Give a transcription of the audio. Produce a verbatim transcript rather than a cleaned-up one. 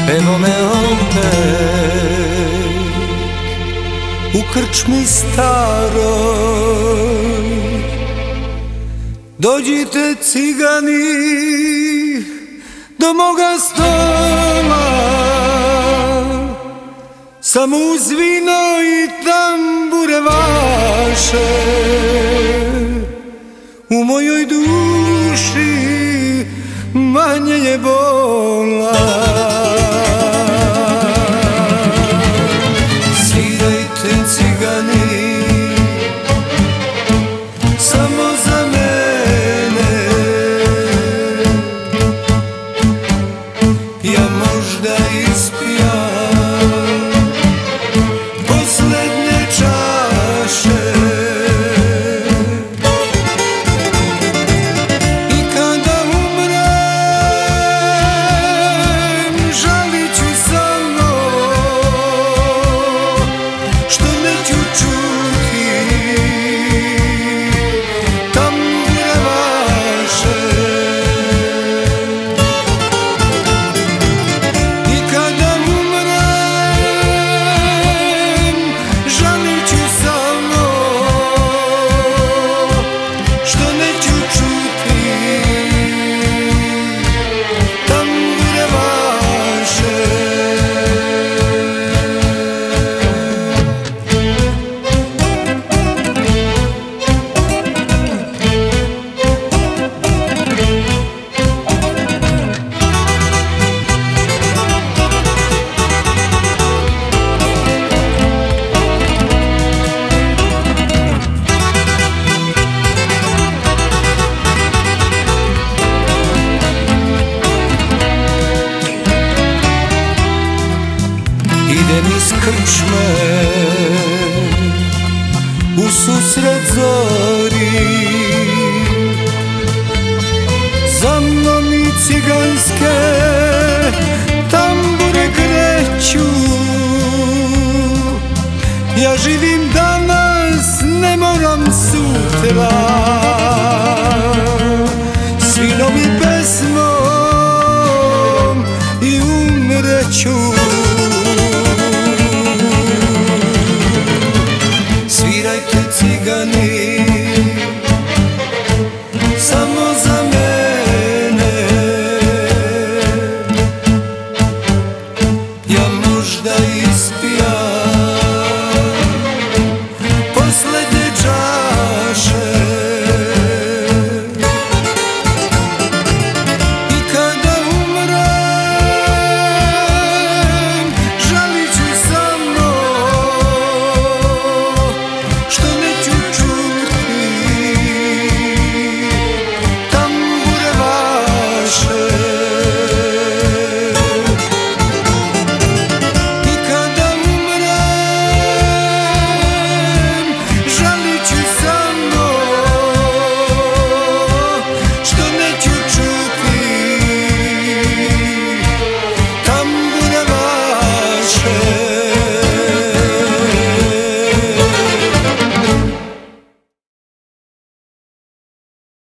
evo me opet u krčmi staroj. Dođite cigani do moga stola, samo uz vino i tambure vaše. U mojoj duši manje je bola. Svirajte cigani samo za mene, ja možda ispijam poslednje čaše. Idem iz krčme u susret zori, za mnom i ciganske tambure kreću. Ja živim danas, ne moram sutra, s vinom i pesmom i umreću.